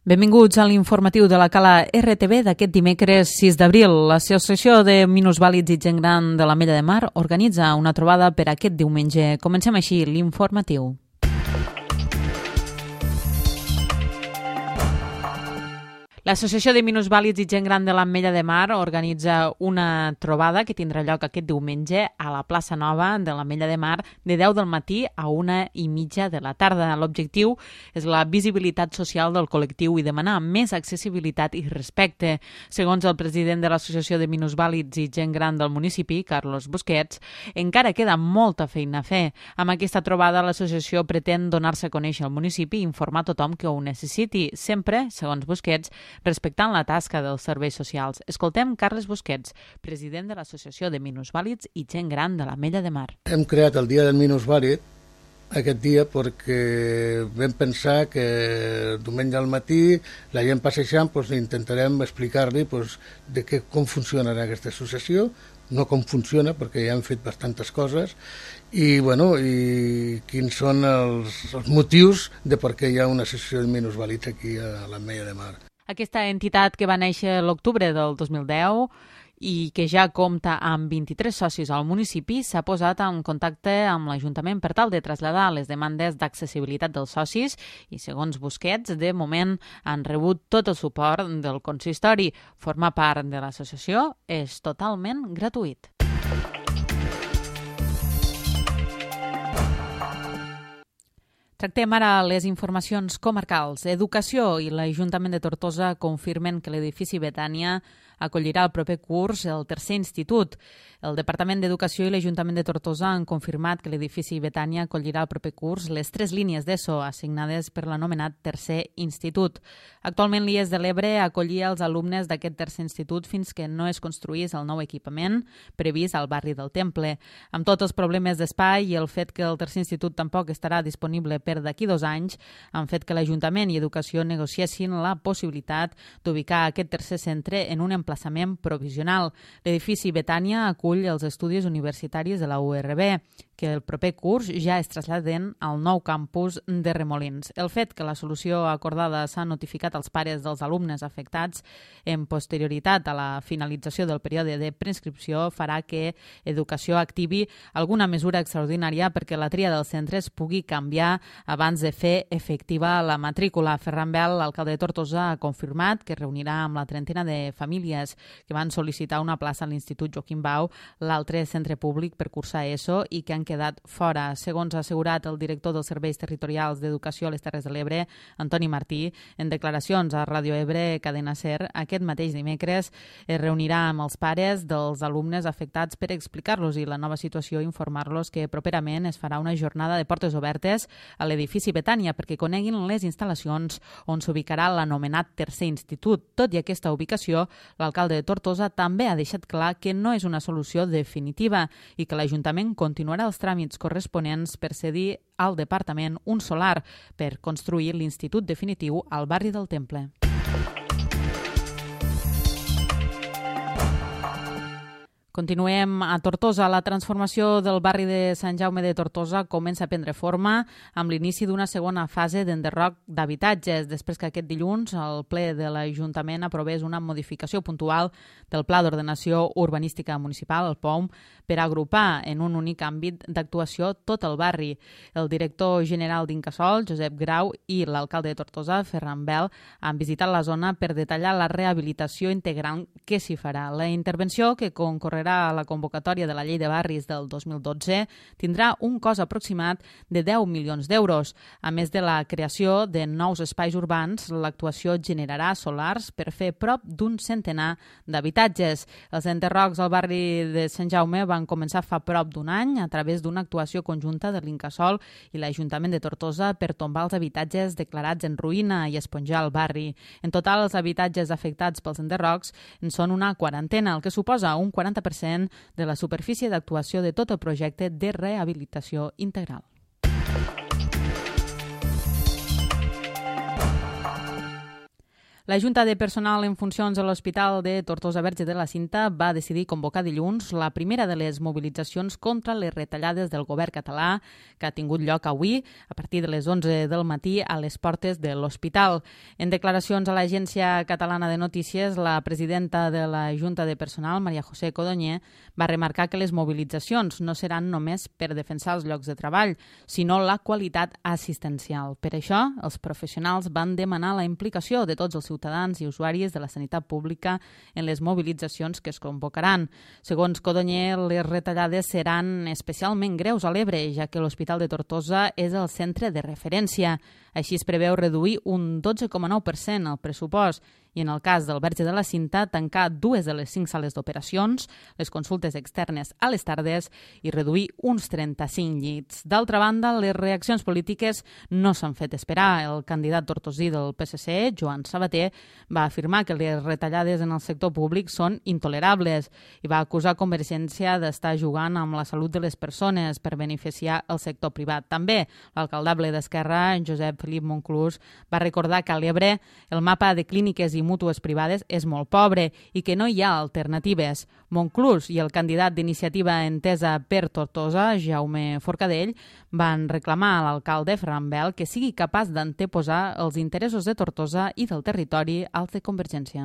Benvinguts a l'informatiu de la Cala RTV d'aquest dimecres 6 d'abril. L'Associació de Minusvàlids i Gent Gran de l'Ametlla de Mar organitza una trobada per aquest diumenge. Comencem així l'informatiu. L'Associació de Minusvàlids i Gent Gran de l'Ametlla de Mar organitza una trobada que tindrà lloc aquest diumenge a la plaça Nova de l'Ametlla de Mar de 10 del matí a 1:30 de la tarda. L'objectiu és la visibilitat social del col·lectiu i demanar més accessibilitat i respecte. Segons el president de l'Associació de Minusvàlids i Gent Gran del municipi, Carlos Busquets, encara queda molta feina a fer. Amb aquesta trobada, l'associació pretén donar-se a conèixer al municipi i informar tothom que ho necessiti, sempre, segons Busquets, respectant la tasca dels serveis socials. Escoltem Carles Busquets, president de l'Associació de Minusvàlids i Gent Gran de l'Ametlla de Mar. Hem creat el Dia del Minusvàlid aquest dia perquè vam pensar que diumenge al matí la gent passejant intentarem explicar-li com funciona aquesta associació, no com funciona perquè ja hem fet bastantes coses i quins són els motius de per què hi ha una associació de minusvàlids aquí a l'Ametlla de Mar. Aquesta entitat que va néixer l'octubre del 2010 i que ja compta amb 23 socis al municipi s'ha posat en contacte amb l'Ajuntament per tal de traslladar les demandes d'accessibilitat dels socis i, segons Busquets, de moment han rebut tot el suport del consistori. Formar part de l'associació és totalment gratuït. Tractem ara les informacions comarcals. Educació i l'Ajuntament de Tortosa confirmen que l'edifici Betània acollirà el proper curs el tercer institut. El Departament d'Educació i l'Ajuntament de Tortosa han confirmat que l'edifici Betània acollirà el proper curs les 3 línies d'ESO assignades per l'anomenat tercer institut. Actualment l'IES de l'Ebre acollia els alumnes d'aquest tercer institut fins que no es construís el nou equipament previst al barri del Temple. Amb tots els problemes d'espai i el fet que el tercer institut tampoc estarà disponible per d'aquí 2 anys, han fet que l'Ajuntament i Educació negociessin la possibilitat d'ubicar aquest tercer centre en un emplaçament provisional. L'edifici Betània acull els estudis universitaris de la URB, que el proper curs ja es traslladen al nou campus de Remolins. El fet que la solució acordada s'ha notificat als pares dels alumnes afectats en posterioritat a la finalització del període de preinscripció farà que Educació activi alguna mesura extraordinària perquè la tria dels centres pugui canviar abans de fer efectiva la matrícula. Ferran Bel, l'alcalde de Tortosa, ha confirmat que reunirà amb la trentena de famílies que van sol·licitar una plaça a l'Institut Joaquim Bau, l'altre centre públic per cursar ESO, i que han quedat fora. Segons ha assegurat el director dels Serveis Territorials d'Educació a les Terres de l'Ebre, Antoni Martí, en declaracions a Ràdio Ebre Cadena Ser, aquest mateix dimecres es reunirà amb els pares dels alumnes afectats per explicar-los i la nova situació i informar-los que properament es farà una jornada de portes obertes a l'edifici Betània perquè coneguin les instal·lacions on s'ubicarà l'anomenat tercer institut. Tot i aquesta ubicació, l'alcalde de Tortosa també ha deixat clar que no és una solució definitiva i que l'Ajuntament continuarà els tràmits corresponents per cedir al Departament un solar per construir l'institut definitiu al barri del Temple. Continuem a Tortosa. La transformació del barri de Sant Jaume de Tortosa comença a prendre forma amb l'inici d'una segona fase d'enderroc d'habitatges, després que aquest dilluns el ple de l'Ajuntament aprovés una modificació puntual del Pla d'Ordenació Urbanística Municipal, el POUM, per agrupar en un únic àmbit d'actuació tot el barri. El director general d'Incasòl, Josep Grau, i l'alcalde de Tortosa, Ferran Bel, han visitat la zona per detallar la rehabilitació integral que s'hi farà. La intervenció, que concorrerà a la convocatòria de la Llei de Barris del 2012, tindrà un cost aproximat de 10 milions d'euros. A més de la creació de nous espais urbans, l'actuació generarà solars per fer prop d'un centenar d'habitatges. Els enderrocs al barri de Sant Jaume van començar fa prop d'un any a través d'una actuació conjunta de l'Incasòl i l'Ajuntament de Tortosa per tombar els habitatges declarats en ruïna i esponjar el barri. En total, els habitatges afectats pels enderrocs en són una quarantena, el que suposa un 40% de la superfície d'actuació de tot el projecte de rehabilitació integral. La Junta de Personal en Funcions a l'Hospital de Tortosa Verge de la Cinta va decidir convocar dilluns la primera de les mobilitzacions contra les retallades del govern català que ha tingut lloc avui a partir de les 11 del matí a les portes de l'hospital. En declaracions a l'Agència Catalana de Notícies, la presidenta de la Junta de Personal, Maria José Codonyer, va remarcar que les mobilitzacions no seran només per defensar els llocs de treball, sinó la qualitat assistencial. Per això, els professionals van demanar la implicació de tots els ciutadans i usuaris de la sanitat pública en les mobilitzacions que es convocaran. Segons Codonyer, les retallades seran especialment greus a l'Ebre, ja que l'Hospital de Tortosa és el centre de referència. Així es preveu reduir un 12,9% el pressupost i, en el cas del Verge de la Cinta, tancar 2 de les 5 sales d'operacions, les consultes externes a les tardes i reduir uns 35 llits. D'altra banda, les reaccions polítiques no s'han fet esperar. El candidat tortosí del PSC, Joan Sabater, va afirmar que les retallades en el sector públic són intolerables i va acusar Convergència d'estar jugant amb la salut de les persones per beneficiar el sector privat. També l'alcaldable d'Esquerra, Josep Felip Monclús, va recordar que a l'Ebre el mapa de clíniques i mútues privades és molt pobre i que no hi ha alternatives. Monclús i el candidat d'Iniciativa Entesa per Tortosa, Jaume Forcadell, van reclamar a l'alcalde Ferran Bel que sigui capaç d'anteposar els interessos de Tortosa i del territori als de Convergència.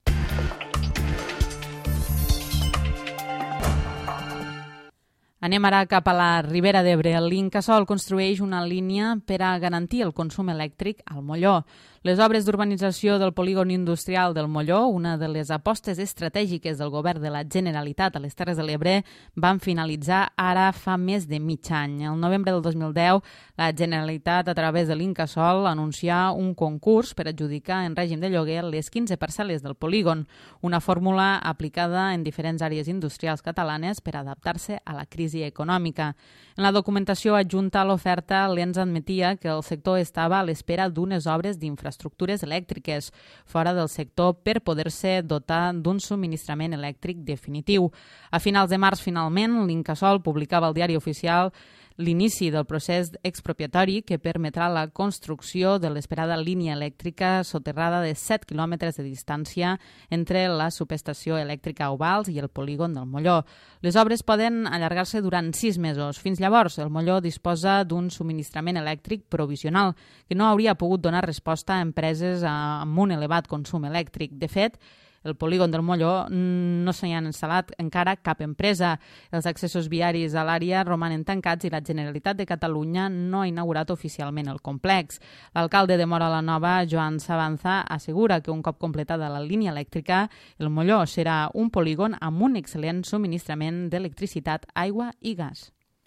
Anem ara cap a la Ribera d'Ebre. L'Incasòl construeix una línia per a garantir el consum elèctric al Molló. Les obres d'urbanització del polígon industrial del Molló, una de les apostes estratègiques del govern de la Generalitat a les Terres de l'Ebre, van finalitzar ara fa més de mig any. El novembre del 2010, la Generalitat, a través de l'Incasòl, anuncià un concurs per adjudicar en règim de lloguer les 15 parcel·les del polígon, una fórmula aplicada en diferents àrees industrials catalanes per adaptar-se a la crisi econòmica. En la documentació adjunta a l'oferta, l'ENS admetia que el sector estava a l'espera d'unes obres d'infraestructures elèctriques fora del sector per poder-se dotar d'un subministrament elèctric definitiu. A finals de març, finalment, l'Incasòl publicava al Diari Oficial l'inici del procés expropiatori que permetrà la construcció de l'esperada línia elèctrica soterrada de 7 quilòmetres de distància entre la subestació elèctrica Ovals i el polígon del Molló. Les obres poden allargar-se durant 6 mesos. Fins llavors, el Molló disposa d'un subministrament elèctric provisional que no hauria pogut donar resposta a empreses amb un elevat consum elèctric. De fet, el polígon del Molló no s'hi ha instal·lat encara cap empresa. Els accessos viaris a l'àrea romanen tancats i la Generalitat de Catalunya no ha inaugurat oficialment el complex. L'alcalde de Móra la Nova, Joan Sabanza, assegura que un cop completada la línia elèctrica, el Molló serà un polígon amb un excel·lent subministrament d'electricitat, aigua i gas.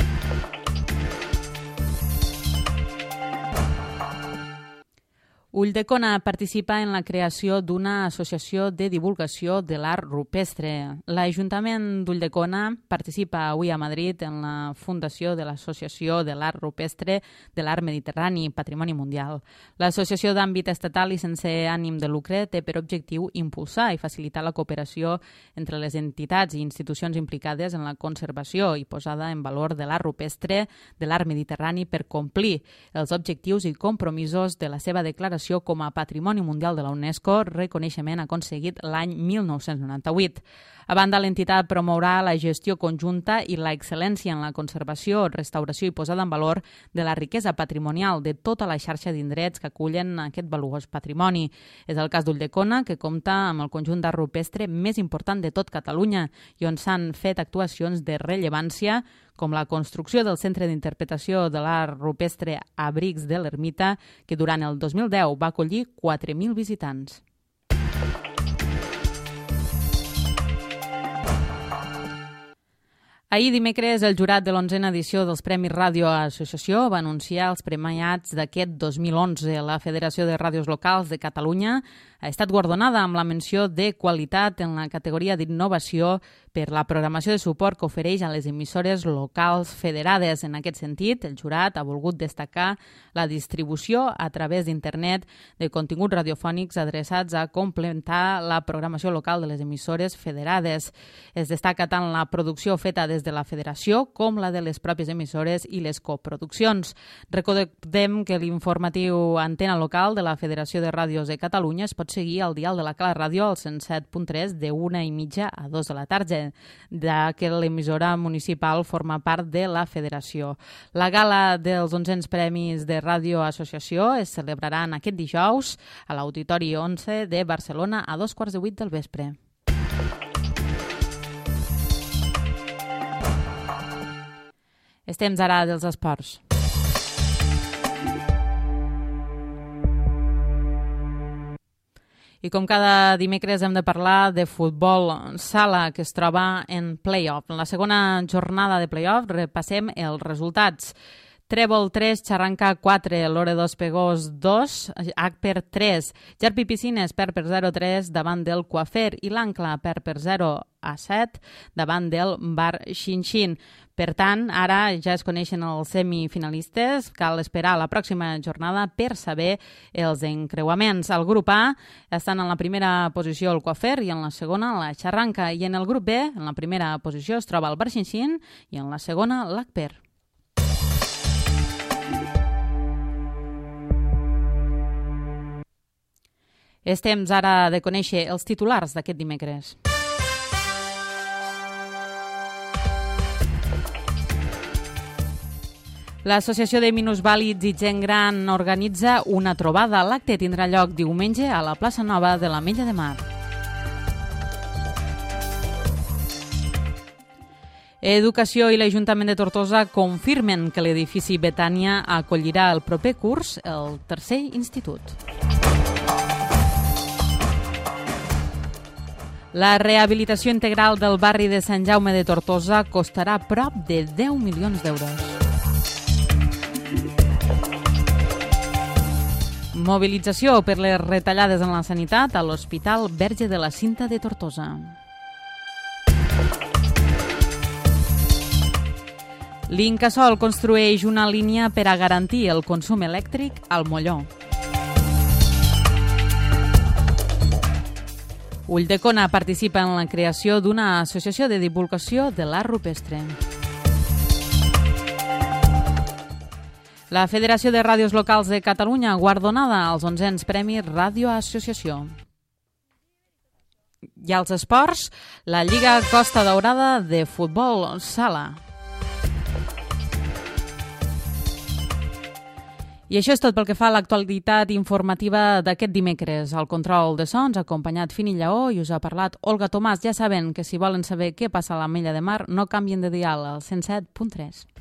Ulldecona participa en la creació d'una associació de divulgació de l'art rupestre. L'Ajuntament d'Ulldecona participa avui a Madrid en la fundació de l'Associació de l'Art Rupestre de l'Art Mediterrani, Patrimoni Mundial. L'associació d'àmbit estatal i sense ànim de lucre té per objectiu impulsar i facilitar la cooperació entre les entitats i institucions implicades en la conservació i posada en valor de l'art rupestre de l'art mediterrani per complir els objectius i compromisos de la seva declaració com a Patrimoni Mundial de la UNESCO, reconeixement aconseguit l'any 1998. A banda, l'entitat promourà la gestió conjunta i la excel·lència en la conservació, restauració i posada en valor de la riquesa patrimonial de tota la xarxa d'indrets que acullen aquest valuós patrimoni. És el cas d'Ulldecona, que compta amb el conjunt d'art rupestre més important de tot Catalunya i on s'han fet actuacions de rellevància com la construcció del Centre d'Interpretació de l'Art Rupestre Abrics de l'Ermita, que durant el 2010 va acollir 4.000 visitants. Ahir dimecres, el jurat de l'11a edició dels Premis Ràdio Associació va anunciar els premiats d'aquest 2011. La Federació de Ràdios Locals de Catalunya ha estat guardonada amb la menció de qualitat en la categoria d'innovació per la programació de suport que ofereix a les emissores locals federades. En aquest sentit, el jurat ha volgut destacar la distribució a través d'internet de continguts radiofònics adreçats a complementar la programació local de les emissores federades. Es destaca tant la producció feta des de la federació com la de les pròpies emissores i les coproduccions. Recordem que l'informatiu Antena Local de la Federació de Ràdios de Catalunya es pot seguir al dial de la Cala Ràdio al 107.3 de 1:30 a 2 de la tarda, ja que l'emissora municipal forma part de la federació. La gala dels 11 Premis de Ràdio Associació es celebrarà aquest dijous a l'Auditori 11 de Barcelona a 7:15 del vespre. És temps ara dels esports. I com cada dimecres hem de parlar de futbol sala que es troba en play-off. En la segona jornada de play-off repassem els resultats. Trèvol 3, Xarranca 4, Loredo Espegós 2, Agper 3, Gerpi Piscines perd per 0-3 davant del Coafer i l'Ancla perd per 0-7 davant del Bar Xinxin. Per tant, ara ja es coneixen els semifinalistes. Cal esperar la pròxima jornada per saber els encreuaments. Al grup A estan en la primera posició el Coafer i en la segona la Xarranca. I en el grup B, en la primera posició es troba el Bar Xinxin i en la segona l'Agper. És temps ara de conèixer els titulars d'aquest dimecres. L'Associació de Minusvàlids i Gent Gran organitza una trobada. L'acte tindrà lloc diumenge a la plaça Nova de l'Ametlla de Mar. Educació i l'Ajuntament de Tortosa confirmen que l'edifici Betània acollirà el proper curs el tercer institut. La rehabilitació integral del barri de Sant Jaume de Tortosa costarà prop de 10 milions d'euros. Mobilització per les retallades en la sanitat a l'Hospital Verge de la Cinta de Tortosa. L'Incasòl construeix una línia per a garantir el consum elèctric al Molló. Ulldecona participa en la creació d'una associació de divulgació de l'art rupestre. La Federació de Ràdios Locals de Catalunya guardonada als 11 Premis Ràdio Associació. I als esports, la Lliga Costa Daurada de futbol sala. I això és tot pel que fa a l'actualitat informativa d'aquest dimecres. Al control de sons, acompanyat Fini Lleó, i us ha parlat Olga Tomàs. Ja saben que si volen saber què passa a l'Ametlla de Mar, no canvien de dial al 107.3.